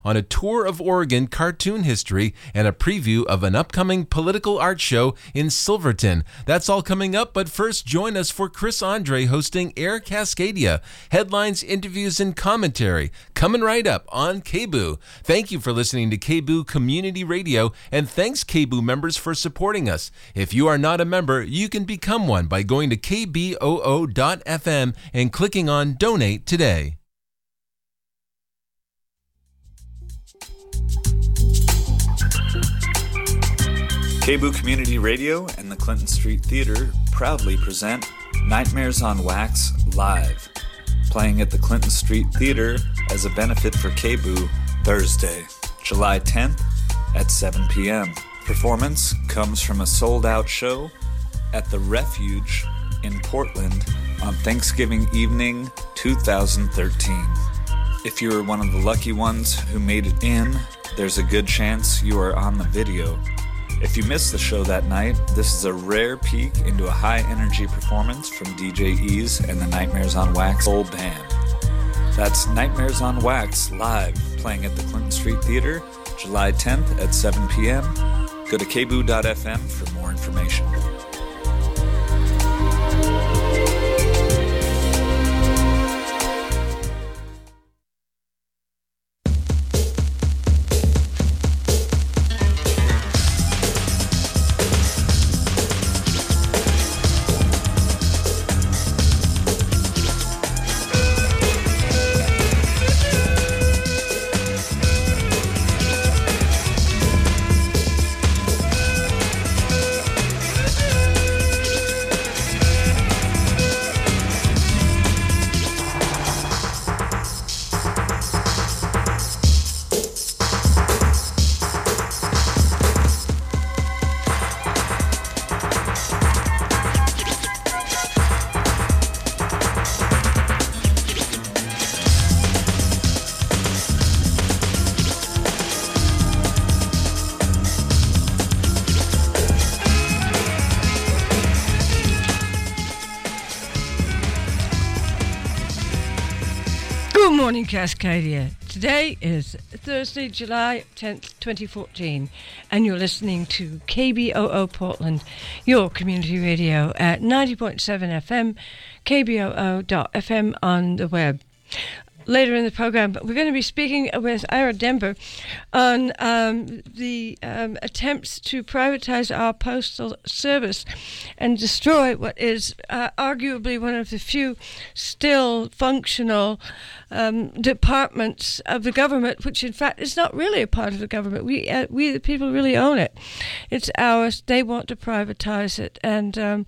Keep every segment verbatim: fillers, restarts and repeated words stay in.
on a tour of Oregon cartoon history and a preview of an upcoming political art show in Silverton. That's all coming up, but first join us for Chris Andre hosting Air Cascadia. Headlines, interviews, and commentary coming right up on K B O O. Thank you for listening to K B O O Community Radio, and thanks K B O O members for supporting us. If you are not a member, you can become one by going to k b o o dot f m and clicking on Donate today. K B O O Community Radio and the Clinton Street Theater proudly present Nightmares on Wax Live, playing at the Clinton Street Theater as a benefit for K B O O Thursday, July tenth at seven p.m. Performance comes from a sold-out show at the Refuge in Portland on Thanksgiving evening two thousand thirteen. If you are one of the lucky ones who made it in, there's a good chance you are on the video. If you missed the show that night, this is a rare peek into a high-energy performance from D J Ease and the Nightmares on Wax full band. That's Nightmares on Wax live, playing at the Clinton Street Theater, July tenth at seven p.m. Go to k b o o dot f m for more information. Morning, Cascadia. Today is Thursday, July tenth, twenty fourteen, and you're listening to K B O O Portland, your community radio at ninety point seven F M, k b o o dot f m on the web. Later in the program, we're going to be speaking with Ira Denber on um, the um, attempts to privatize our postal service and destroy what is uh, arguably one of the few still functional um, departments of the government, which in fact is not really a part of the government. We, uh, we the people, really own it. It's ours. They want to privatize it. And um,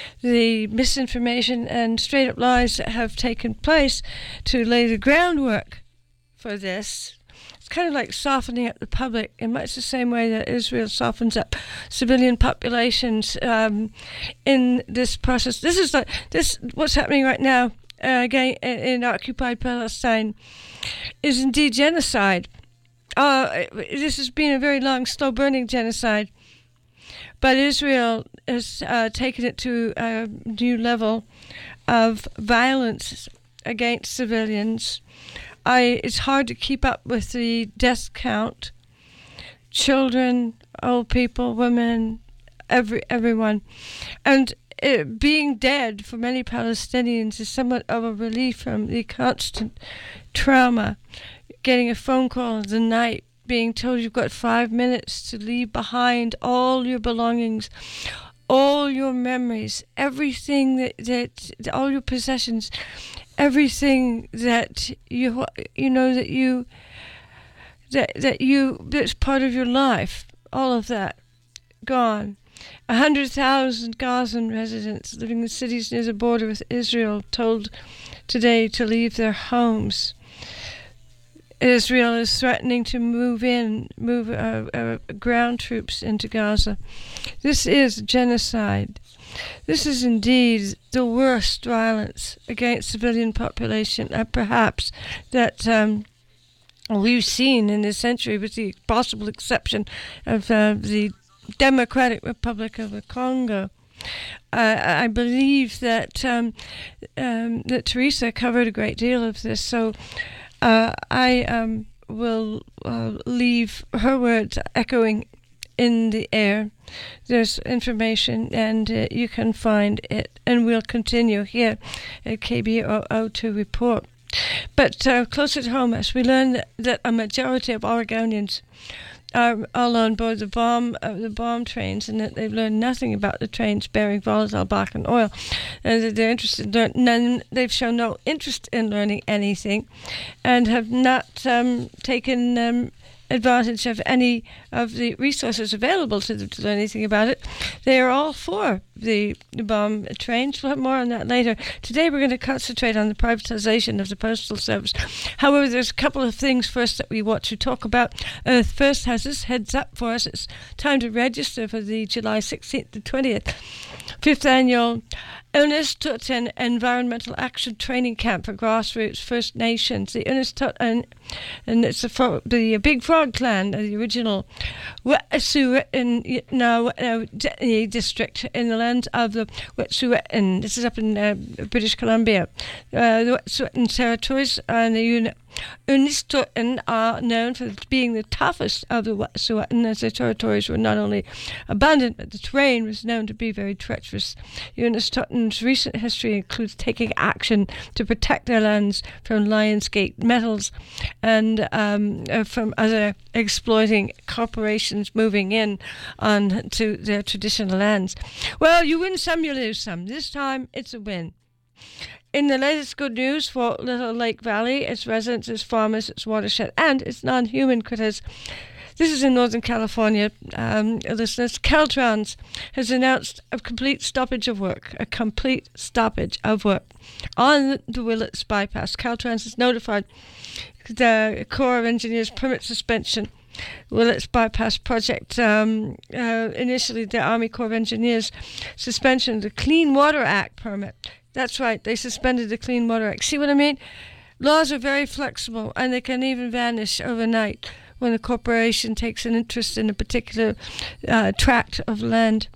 the misinformation and straight-up lies that have taken place to lay the groundwork for this. It's kind of like softening up the public in much the same way that Israel softens up civilian populations um, in this process. This is like this. What's happening right now uh, again in occupied Palestine is indeed genocide. Uh, this has been a very long, slow-burning genocide, but Israel has uh, taken it to a new level of violence against civilians. I, it's hard to keep up with the death count. Children, old people, women, every everyone. And it, being dead for many Palestinians is somewhat of a relief from the constant trauma. Getting a phone call in the night, being told you've got five minutes to leave behind all your belongings, all your memories, everything that, that all your possessions, everything that you you know that you that that you that's part of your life, all of that gone. A hundred thousand Gazan residents living in cities near the border with Israel told today to leave their homes. Israel is threatening to move in, move uh, uh, ground troops into Gaza. This is genocide. This is indeed the worst violence against civilian population, uh, perhaps, that um, we've seen in this century, with the possible exception of uh, the Democratic Republic of the Congo. Uh, I believe that um, um, that Teresa covered a great deal of this, so uh, I um, will uh, leave her words echoing in the air. There's information, and uh, you can find it, and we'll continue here at K B O O to report. But uh, closer to home, as we learn that, that a majority of Oregonians are all on board the bomb uh, the bomb trains, and that they've learned nothing about the trains bearing volatile Bakken oil, and that they're interested. In none, they've shown no interest in learning anything, and have not um, taken Um, advantage of any of the resources available to them to learn anything about it. They are all for the, the bomb trains. We'll have more on that later. Today we're going to concentrate on the privatization of the Postal Service. However, there's a couple of things first that we want to talk about. Uh, first has this heads up for us. It's time to register for the July sixteenth to twentieth fifth annual Inuktitut Environmental Action Training Camp for Grassroots First Nations. The Inuktitut, and, and it's the, fro- the Big Frog Clan, the original Wet'suwet'en now uh, district in the lands of the Wet'suwet'en. This is up in uh, British Columbia. Uh, the Wet'suwet'en territories and the Uni- Inuktitut are known for being the toughest of the Wet'suwet'en, as their territories were not only abundant, but the terrain was known to be very treacherous. Inuktitut's recent history includes taking action to protect their lands from Lionsgate metals and um, from other exploiting corporations moving in on to their traditional lands. Well, you win some, you lose some. This time, it's a win. In the latest good news for Little Lake Valley, its residents, its farmers, its watershed, and its non-human critters. This is in Northern California, um, listeners. Caltrans has announced a complete stoppage of work, a complete stoppage of work on the Willits bypass. Caltrans has notified the Corps of Engineers permit suspension. Willits bypass project, um, uh, initially the Army Corps of Engineers suspension of the Clean Water Act permit. That's right, they suspended the Clean Water Act. See what I mean? Laws are very flexible, and they can even vanish overnight when a corporation takes an interest in a particular uh, tract of land.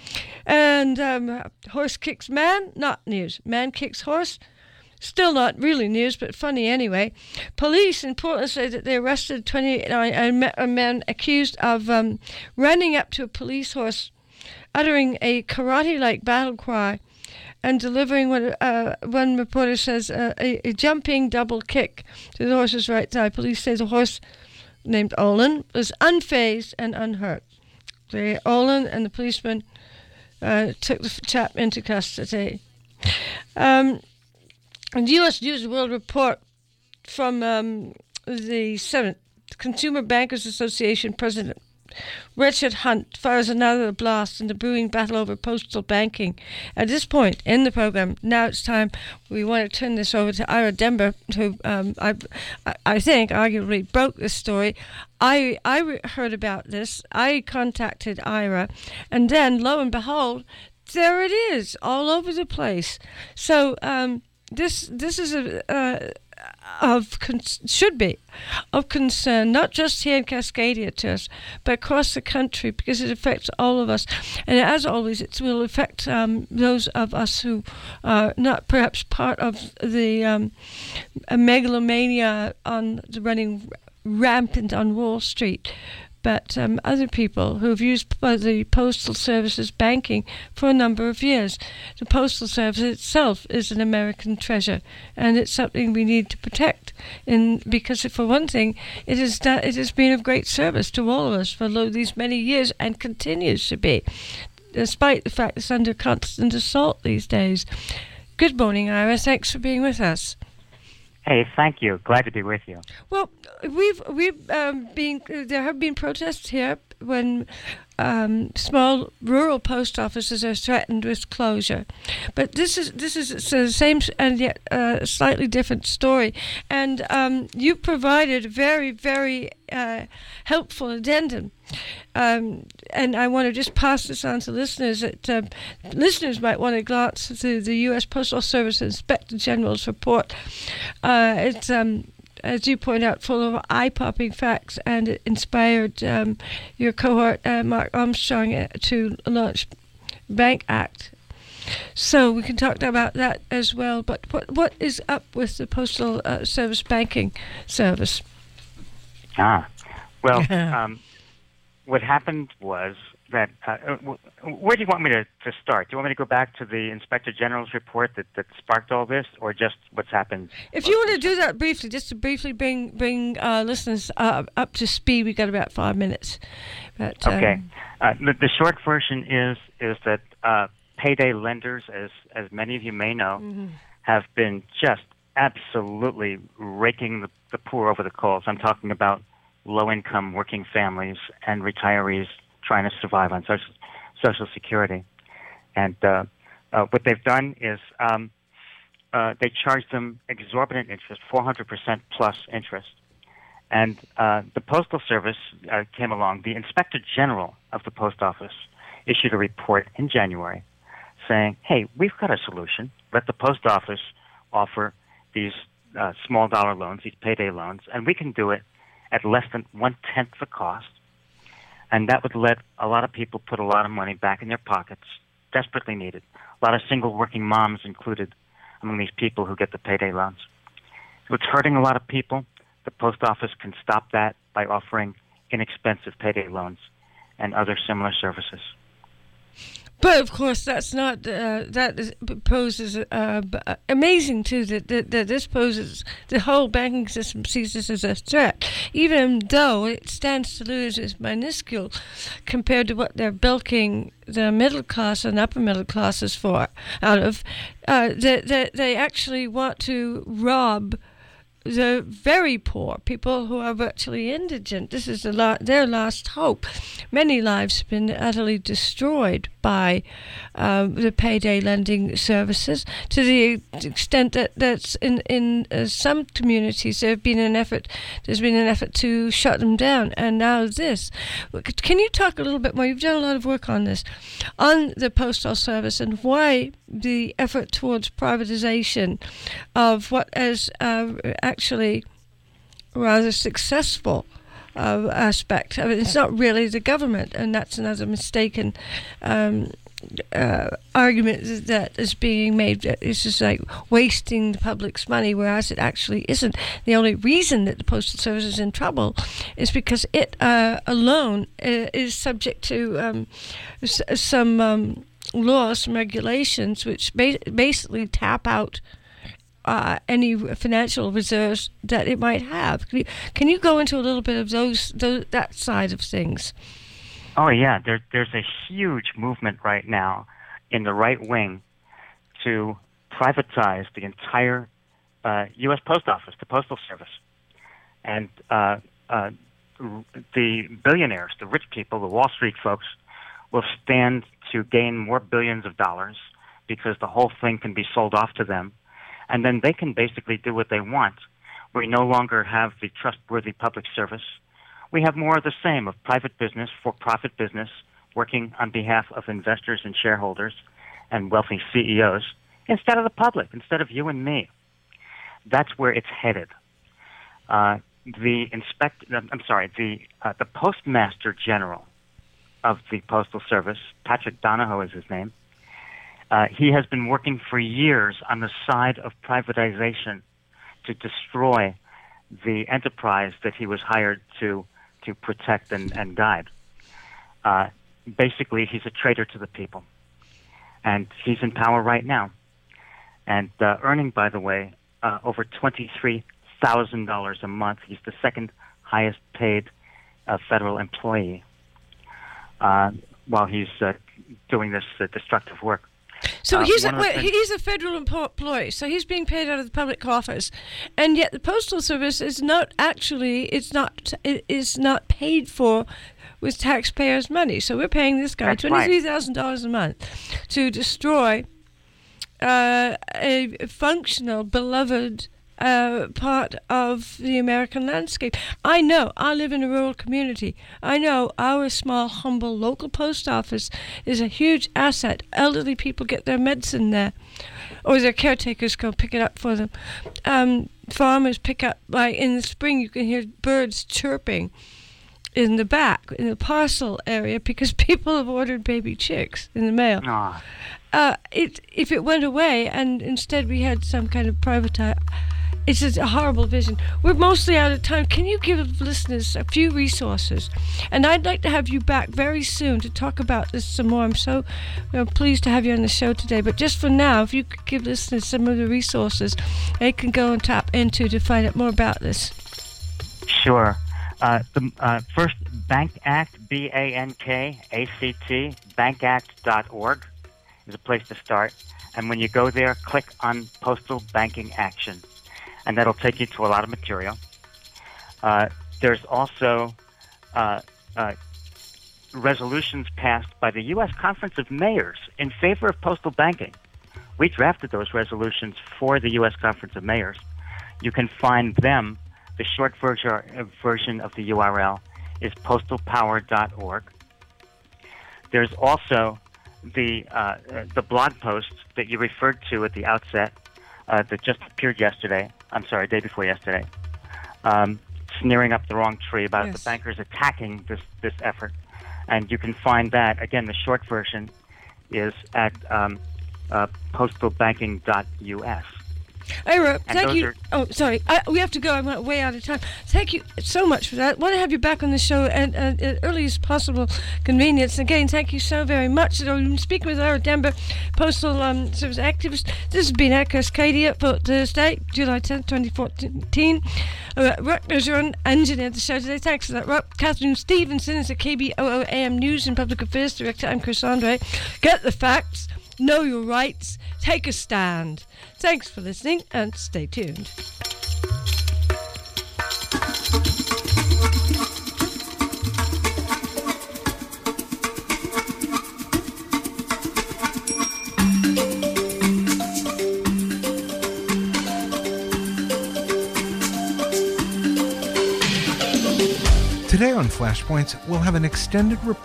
And um, horse kicks man, not news. Man kicks horse, still not really news, but funny anyway. Police in Portland say that they arrested twenty-nine a man accused of um, running up to a police horse, uttering a karate-like battle cry, and delivering what uh, one reporter says uh, a, a jumping double kick to the horse's right thigh. Police say the horse, named Olin, was unfazed and unhurt. The Olin and the policeman uh, took the chap into custody. Um, and U S News and World Report from um, the seventh, Consumer Bankers Association President Richard Hunt fires another blast in the brewing battle over postal banking. At this point in the program, now it's time, we want to turn this over to Ira Denber, who um, I, I think arguably broke this story. I, I re- heard about this. I contacted Ira, and then, lo and behold, there it is, all over the place. So um, this this is a... Uh, of con- should be of concern, not just here in Cascadia to us, but across the country, because it affects all of us. And as always, it will affect um, those of us who are not perhaps part of the um, megalomania on the running rampant on Wall Street, but um, other people who have used the Postal Service's banking for a number of years. The Postal Service itself is an American treasure, and it's something we need to protect. And because, for one thing, it is done, it has been of great service to all of us for these many years, and continues to be, despite the fact it's under constant assault these days. Good morning, Ira. Thanks for being with us. Hey, thank you. Glad to be with you. Well, we've we've um, been there have been protests here when um, small rural post offices are threatened with closure, but this is this is it's the same and yet uh, a slightly different story. And um, you provided a very very uh, helpful addendum. Um, and I want to just pass this on to listeners. That uh, listeners might want to glance through the U S Postal Service Inspector General's report. Uh, it's, um, as you point out, full of eye-popping facts, and it inspired um, your cohort, uh, Mark Armstrong, uh, to launch Bank Act. So we can talk about that as well. But what what is up with the Postal uh, Service banking service? Ah, well, um, what happened was that, uh, w- where do you want me to, to start? Do you want me to go back to the Inspector General's report that, that sparked all this, or just what's happened? If you want to do that briefly, just to briefly bring bring uh, listeners uh, up to speed, we've got about five minutes. But, um, okay. Uh, the, the short version is is that uh, payday lenders, as, as many of you may know, mm-hmm. have been just absolutely raking the, the poor over the coals. I'm talking about low-income working families and retirees trying to survive on social, social security. And uh, uh, what they've done is um, uh, they charge them exorbitant interest, four hundred percent plus interest. And uh, the Postal Service uh, came along. The Inspector General of the Post Office issued a report in January saying, hey, we've got a solution. Let the Post Office offer these uh, small dollar loans, these payday loans, and we can do it at less than one-tenth the cost. And that would let a lot of people put a lot of money back in their pockets, desperately needed. A lot of single working moms included among these people who get the payday loans. So it's hurting a lot of people. The Post Office can stop that by offering inexpensive payday loans and other similar services. But of course, that's not uh, that is, poses uh, amazing too. That, that that this poses the whole banking system sees this as a threat, even though it stands to lose is minuscule compared to what they're bilking the middle class and upper middle classes for out of. Uh, that they, they actually want to rob the very poor, people who are virtually indigent. This is the la- their last hope. Many lives have been utterly destroyed by um, the payday lending services, to the extent that that's in in uh, some communities there have been an effort. There's been an effort to shut them down, and now this. Can you talk a little bit more? You've done a lot of work on this, on the postal service, and why the effort towards privatization of what is uh, actually rather successful uh, aspect. I mean, it's not really the government, and that's another mistaken um, uh, argument that is being made. It's just like wasting the public's money, whereas it actually isn't. The only reason that the Postal Service is in trouble is because it uh, alone is subject to um, s- some um, laws, some regulations, which ba- basically tap out Uh, any financial reserves that it might have. Can you, can you go into a little bit of those, those that side of things? Oh, yeah. There, there's a huge movement right now in the right wing to privatize the entire uh, U S Post Office, the Postal Service. And uh, uh, the billionaires, the rich people, the Wall Street folks, will stand to gain more billions of dollars because the whole thing can be sold off to them. And then they can basically do what they want. We no longer have the trustworthy public service. We have more of the same of private business, for-profit business, working on behalf of investors and shareholders and wealthy C E Os instead of the public, instead of you and me. That's where it's headed. Uh, the inspect, I'm sorry, the uh, the Postmaster General of the Postal Service, Patrick Donahoe is his name. Uh, he has been working for years on the side of privatization to destroy the enterprise that he was hired to to protect and, and guide. Uh, basically, he's a traitor to the people. And he's in power right now. And uh, earning, by the way, uh, over twenty-three thousand dollars a month. He's the second highest paid uh, federal employee uh, while he's uh, doing this uh, destructive work. So uh, he's a, wait, things- he's a federal employee, so he's being paid out of the public coffers, and yet the Postal Service is not actually it's not it is not paid for with taxpayers' money. So we're paying this guy That's twenty-three thousand dollars a month to destroy uh, a functional, beloved uh, part of the American landscape. I know, I live in a rural community. I know our small, humble local post office is a huge asset. Elderly people get their medicine there, or their caretakers go pick it up for them. Um, farmers pick up, like in the spring you can hear birds chirping in the back, in the parcel area, because people have ordered baby chicks in the mail. Aw. Uh, it, if it went away and instead we had some kind of private It's a horrible vision. We're mostly out of time. Can you give listeners a few resources? And I'd like to have you back very soon to talk about this some more. I'm so you know, pleased to have you on the show today. But just for now, if you could give listeners some of the resources they can go and tap into to find out more about this. Sure. Uh, the uh, first, BankAct, B A N K A C T, bankact dot org is a place to start. And when you go there, click on Postal Banking Action, and that'll take you to a lot of material. Uh, there's also uh, uh, resolutions passed by the U S Conference of Mayors in favor of postal banking. We drafted those resolutions for the U S Conference of Mayors. You can find them. The short version, uh, version of the U R L is postal power dot org. There's also the uh, the blog post that you referred to at the outset uh, that just appeared yesterday. I'm sorry, day before yesterday. Um, sneering up the wrong tree about yes. the bankers attacking this, this effort. And you can find that, again, the short version is at um, uh, postal banking dot U S. Ira, thank you. Are, oh, sorry. I, we have to go. I'm way out of time. Thank you so much for that. I want to have you back on the show at, at, at earliest possible convenience. Again, thank you so very much. So, I'm speaking with Ira Denber, Postal um, Service activist. This has been Air Cascadia for Thursday, July tenth, twenty fourteen. Uh, Rutgers, your engineer of the show today. Thanks for that, Rob. Catherine Stevenson is a K B O O A M News and Public Affairs Director. I'm Chris Andre. Get the facts. Know your rights. Take a stand. Thanks for listening and stay tuned. Today on Flashpoints, we'll have an extended report